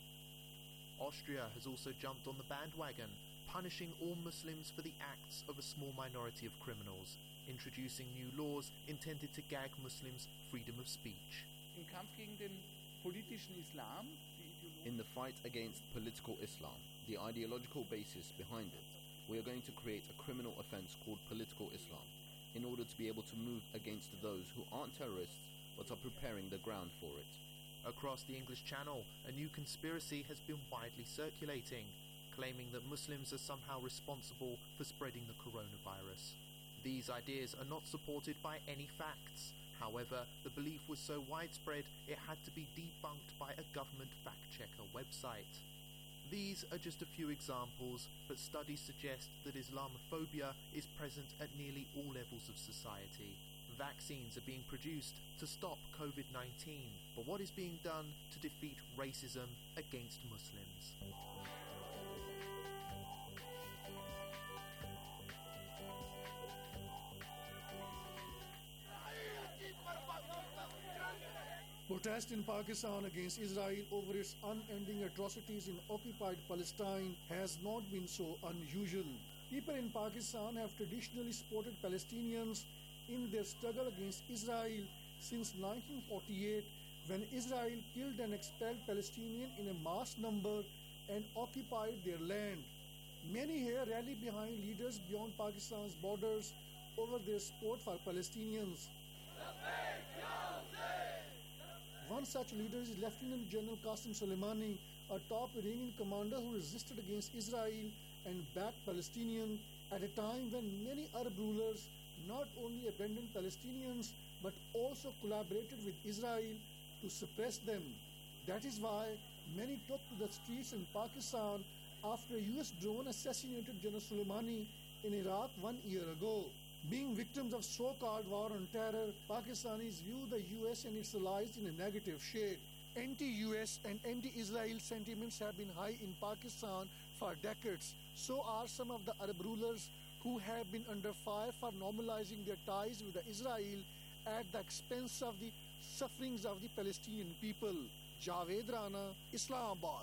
Austria has also jumped on the bandwagon, punishing all Muslims for the acts of a small minority of criminals, introducing new laws intended to gag Muslims' freedom of speech. Im Kampf gegen den politischen Islam, In the fight against political Islam, the ideological basis behind it, we are going to create a criminal offense called political Islam, in order to be able to move against those who aren't terrorists but are preparing the ground for it. Across the English Channel, a new conspiracy has been widely circulating, claiming that Muslims are somehow responsible for spreading the coronavirus. These ideas are not supported by any facts. However, the belief was so widespread it had to be debunked by a government fact-checker website. These are just a few examples, but studies suggest that Islamophobia is present at nearly all levels of society. Vaccines are being produced to stop COVID-19, but what is being done to defeat racism against Muslims? Protest in Pakistan against Israel over its unending atrocities in occupied Palestine has not been so unusual. People in Pakistan have traditionally supported Palestinians in their struggle against Israel since 1948, when Israel killed and expelled Palestinians in a mass number and occupied their land. Many here rallied behind leaders beyond Pakistan's borders over their support for Palestinians. One such leader is Lieutenant General Qasem Soleimani, a top Iranian commander who resisted against Israel and backed Palestinians at a time when many Arab rulers not only abandoned Palestinians but also collaborated with Israel to suppress them. That is why many took to the streets in Pakistan after a US drone assassinated General Soleimani in Iraq 1 year ago. Being victims of so-called war on terror, Pakistanis view the US and its allies in a negative shade. Anti-US and anti-Israel sentiments have been high in Pakistan for decades. So are some of the Arab rulers who have been under fire for normalizing their ties with Israel at the expense of the sufferings of the Palestinian people. Javed Rana, Islamabad.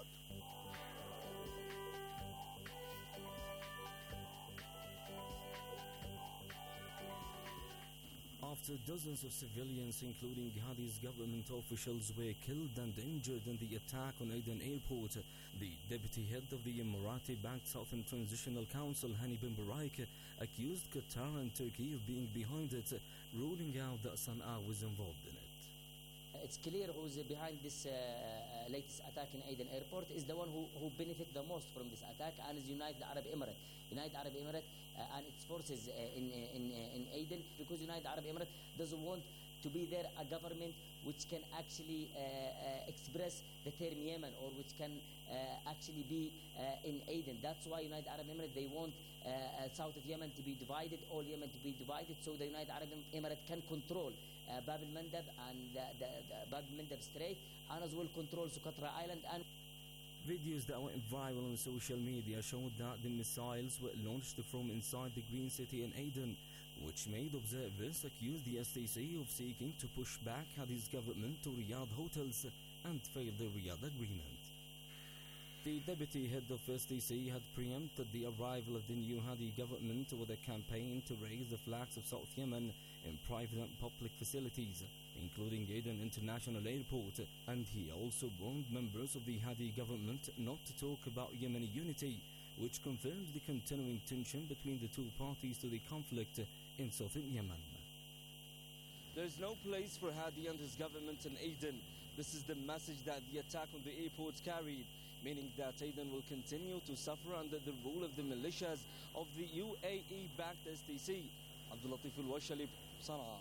After dozens of civilians, including Hadi's government officials, were killed and injured in the attack on Aden Airport, the deputy head of the Emirati-backed Southern Transitional Council, Hani bin Barak, accused Qatar and Turkey of being behind it, ruling out that Sana'a was involved in it. It's clear who's behind this latest attack in Aden Airport is the one who benefit the most from this attack, and is United Arab Emirates. United Arab Emirates and its forces in Aden, because United Arab Emirates doesn't want to be there a government which can actually express the term Yemen, or which can actually be in Aden. That's why United Arab Emirates, they want south of Yemen to be divided, all Yemen to be divided, so the United Arab Emirates can control Bab al-Mandab and the Bab al-Mandab Strait, and as well control Socotra Island. And videos that went viral on social media showed that the missiles were launched from inside the Green City in Aden, which made observers accuse the STC of seeking to push back Hadi's government to Riyadh hotels and fail the Riyadh agreement. The deputy head of STC had preempted the arrival of the new Hadi government with a campaign to raise the flags of South Yemen in private and public facilities, including Aden International Airport, and he also warned members of the Hadi government not to talk about Yemeni unity, which confirms the continuing tension between the two parties to the conflict in southern Yemen. There's no place for Hadi and his government in Aden. This is the message that the attack on the airport carried, meaning that Aden will continue to suffer under the rule of the militias of the UAE-backed STC. Abdul Latif Al-Washali, Sana'a.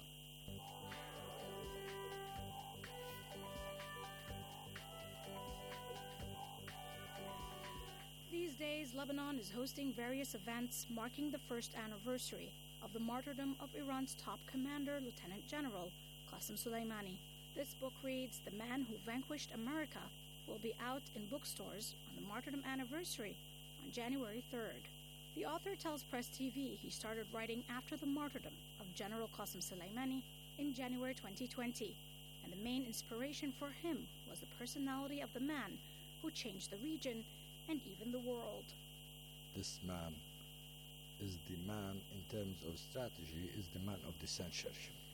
These days, Lebanon is hosting various events marking the first anniversary of the martyrdom of Iran's top commander, Lieutenant General Qasem Soleimani. This book reads, "The Man Who Vanquished America," will be out in bookstores on the martyrdom anniversary on January 3rd. The author tells Press TV he started writing after the martyrdom of General Qasem Soleimani in January 2020, and the main inspiration for him was the personality of the man who changed the region and even the world. This man is the man, in terms of strategy, is the man of the century.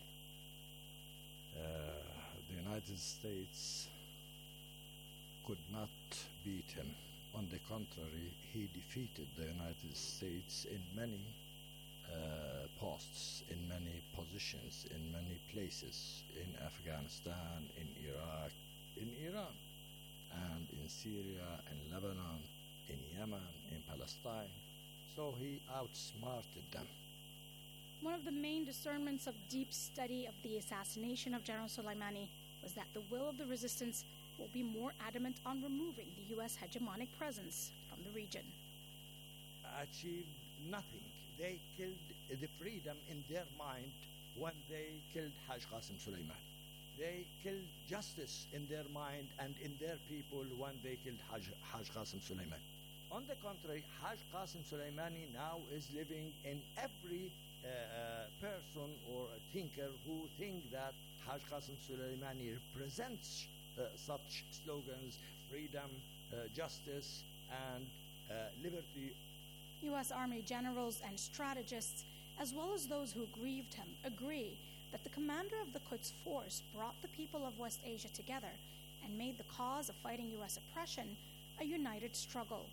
The United States could not beat him. On the contrary, he defeated the United States in many posts, in many positions, in many places, in Afghanistan, in Iraq, in Iran, and in Syria, in Lebanon, in Yemen, in Palestine. So he outsmarted them. One of the main discernments of deep study of the assassination of General Soleimani was that the will of the resistance will be more adamant on removing the U.S. hegemonic presence from the region. Achieved nothing. They killed the freedom in their mind when they killed Haj Qasem Soleimani. They killed justice in their mind and in their people when they killed Haj Qasem Soleimani. On the contrary, Haj Qasem Soleimani now is living in every person or thinker who think that Haj Qasem Soleimani represents such slogans: freedom, justice, and liberty. U.S. Army generals and strategists, as well as those who grieved him, agree that the commander of the Quds Force brought the people of West Asia together and made the cause of fighting U.S. oppression a united struggle.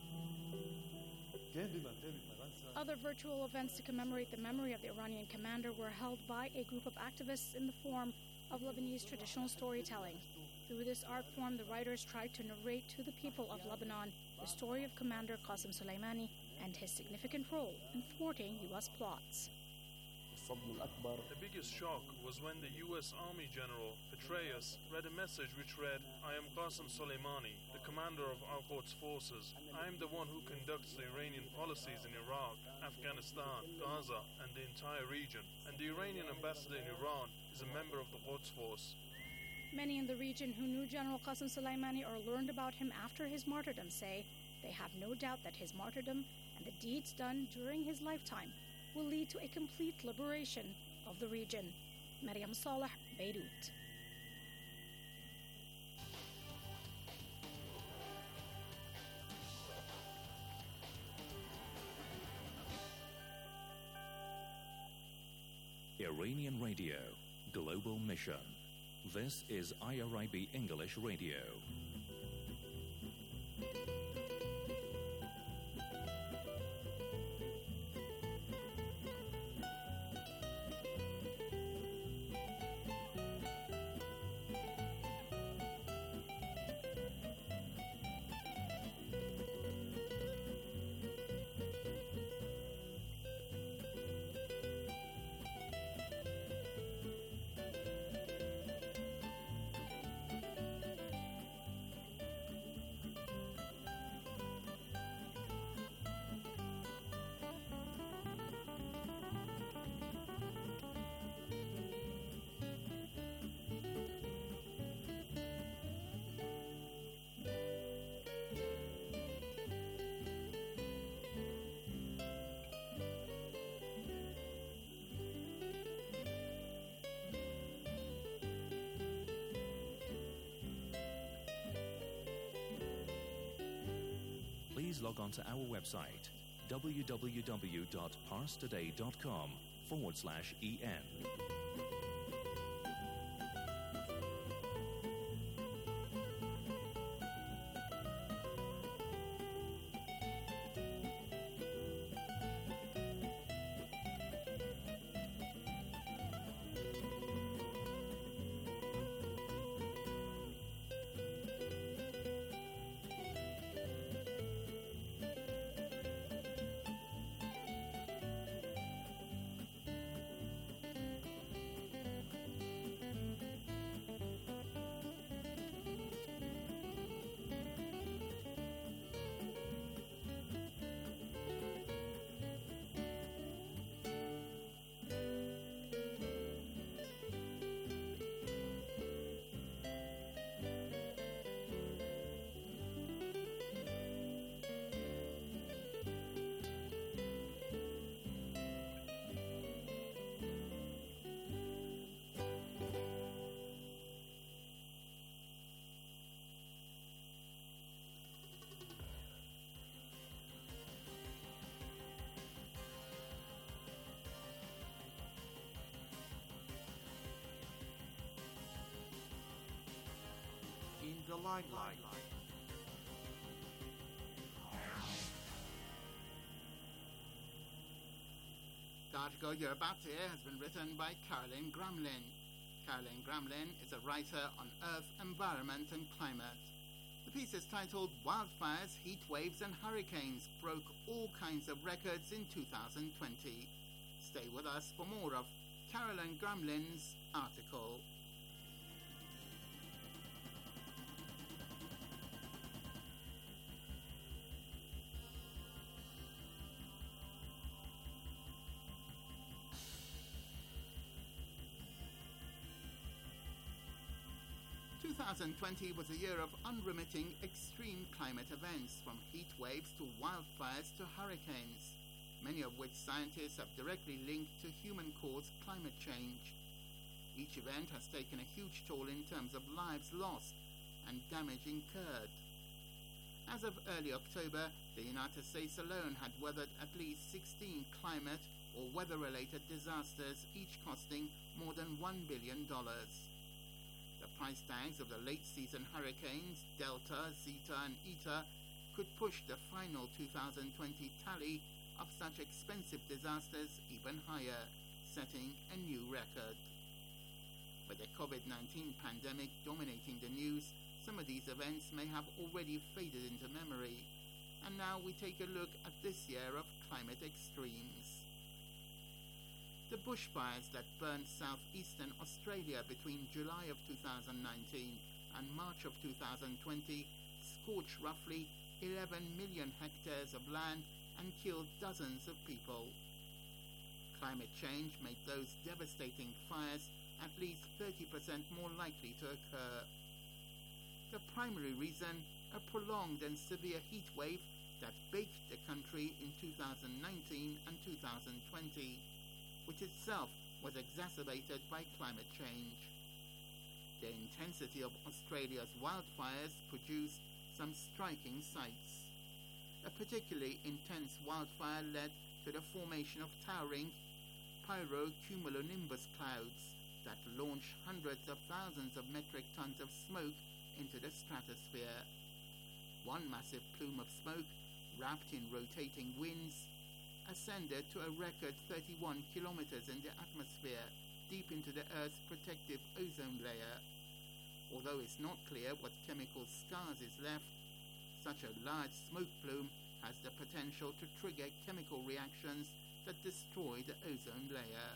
Other virtual events to commemorate the memory of the Iranian commander were held by a group of activists in the form of Lebanese traditional storytelling. Through this art form, the writers tried to narrate to the people of Lebanon the story of Commander Qasem Soleimani and his significant role in thwarting U.S. plots. The biggest shock was when the U.S. Army General Petraeus read a message which read, "I am Qasem Soleimani, the commander of our Quds forces. I am the one who conducts the Iranian policies in Iraq, Afghanistan, Gaza, and the entire region. And the Iranian ambassador in Iran is a member of the Quds force." Many in the region who knew General Qasem Soleimani or learned about him after his martyrdom say they have no doubt that his martyrdom and the deeds done during his lifetime will lead to a complete liberation of the region. Maryam Saleh, Beirut. Iranian Radio, Global Mission. This is IRIB English Radio. Please log on to our website, www.parstoday.com/en. In the limelight. The article you're about to hear has been written by Caroline Gramlin. Caroline Gramlin is a writer on Earth, environment and climate. The piece is titled "Wildfires, Heat Waves and Hurricanes Broke All Kinds of Records in 2020. Stay with us for more of Caroline Gramlin's article. 2020 was a year of unremitting extreme climate events, from heat waves to wildfires to hurricanes, many of which scientists have directly linked to human-caused climate change. Each event has taken a huge toll in terms of lives lost and damage incurred. As of early October, the United States alone had weathered at least 16 climate or weather-related disasters, each costing more than $1 billion. The price tags of the late-season hurricanes Delta, Zeta and Eta could push the final 2020 tally of such expensive disasters even higher, setting a new record. With the COVID-19 pandemic dominating the news, some of these events may have already faded into memory. And now we take a look at this year of climate extremes. The bushfires that burned southeastern Australia between July of 2019 and March of 2020 scorched roughly 11 million hectares of land and killed dozens of people. Climate change made those devastating fires at least 30% more likely to occur. The primary reason, a prolonged and severe heat wave that baked the country in 2019 and 2020, which itself was exacerbated by climate change. The intensity of Australia's wildfires produced some striking sights. A particularly intense wildfire led to the formation of towering pyrocumulonimbus clouds that launched hundreds of thousands of metric tons of smoke into the stratosphere. One massive plume of smoke, wrapped in rotating winds, ascended to a record 31 kilometers in the atmosphere, deep into the Earth's protective ozone layer. Although it's not clear what chemical scars is left, such a large smoke plume has the potential to trigger chemical reactions that destroy the ozone layer.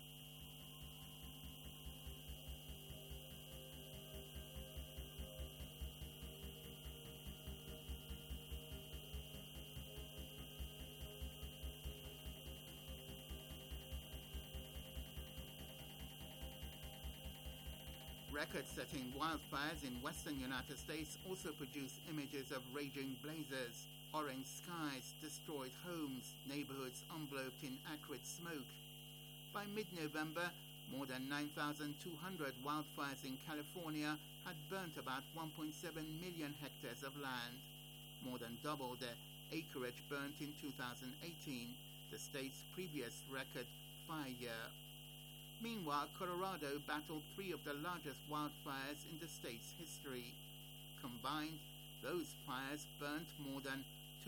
Record-setting wildfires in western United States also produced images of raging blazes, orange skies, destroyed homes, neighborhoods enveloped in acrid smoke. By mid-November, more than 9,200 wildfires in California had burnt about 1.7 million hectares of land, more than double the acreage burnt in 2018, the state's previous record fire year. Meanwhile, Colorado battled three of the largest wildfires in the state's history. Combined, those fires burnt more than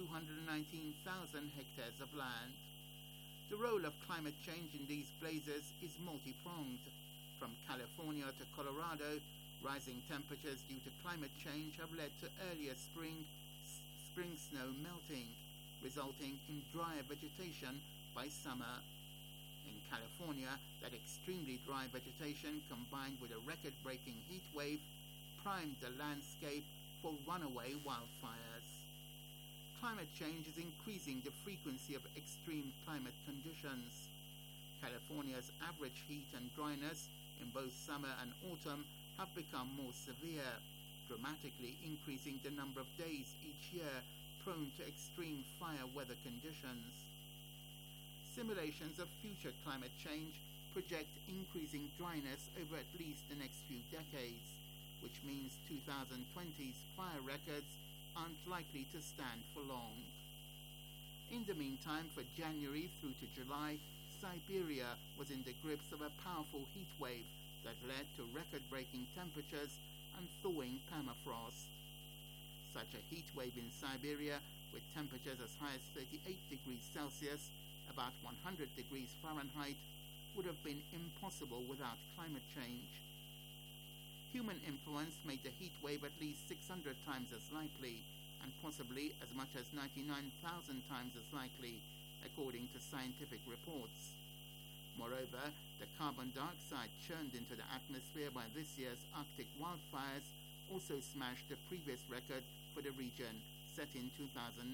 219,000 hectares of land. The role of climate change in these blazes is multi-pronged. From California to Colorado, rising temperatures due to climate change have led to earlier spring snow melting, resulting in drier vegetation by summer. In California, that extremely dry vegetation combined with a record-breaking heat wave primed the landscape for runaway wildfires. Climate change is increasing the frequency of extreme climate conditions. California's average heat and dryness in both summer and autumn have become more severe, dramatically increasing the number of days each year prone to extreme fire weather conditions. Simulations of future climate change project increasing dryness over at least the next few decades, which means 2020's fire records aren't likely to stand for long. In the meantime, for January through to July, Siberia was in the grips of a powerful heat wave that led to record-breaking temperatures and thawing permafrost. Such a heat wave in Siberia, with temperatures as high as 38 degrees Celsius, about 100 degrees Fahrenheit, would have been impossible without climate change. Human influence made the heat wave at least 600 times as likely, and possibly as much as 99,000 times as likely, according to scientific reports. Moreover, the carbon dioxide churned into the atmosphere by this year's Arctic wildfires also smashed the previous record for the region, set in 2019.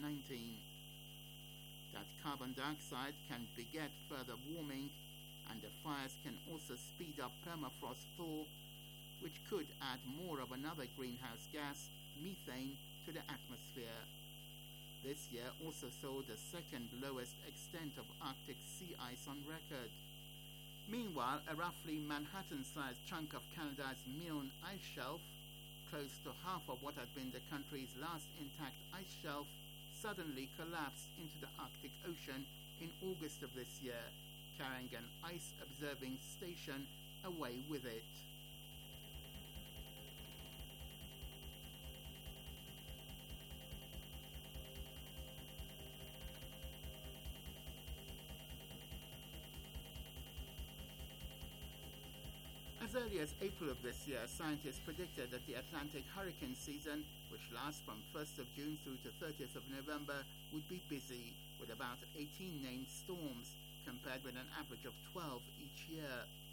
That carbon dioxide can beget further warming, and the fires can also speed up permafrost thaw, which could add more of another greenhouse gas, methane, to the atmosphere. This year also saw the second lowest extent of Arctic sea ice on record. Meanwhile, a roughly Manhattan-sized chunk of Canada's Milne ice shelf, close to half of what had been the country's last intact ice shelf, suddenly collapsed into the Arctic Ocean in August of this year, carrying an ice observing station away with it. As early as April of this year, scientists predicted that the Atlantic hurricane season, which lasts from 1st of June through to 30th of November, would be busy, with about 18 named storms, compared with an average of 12 each year.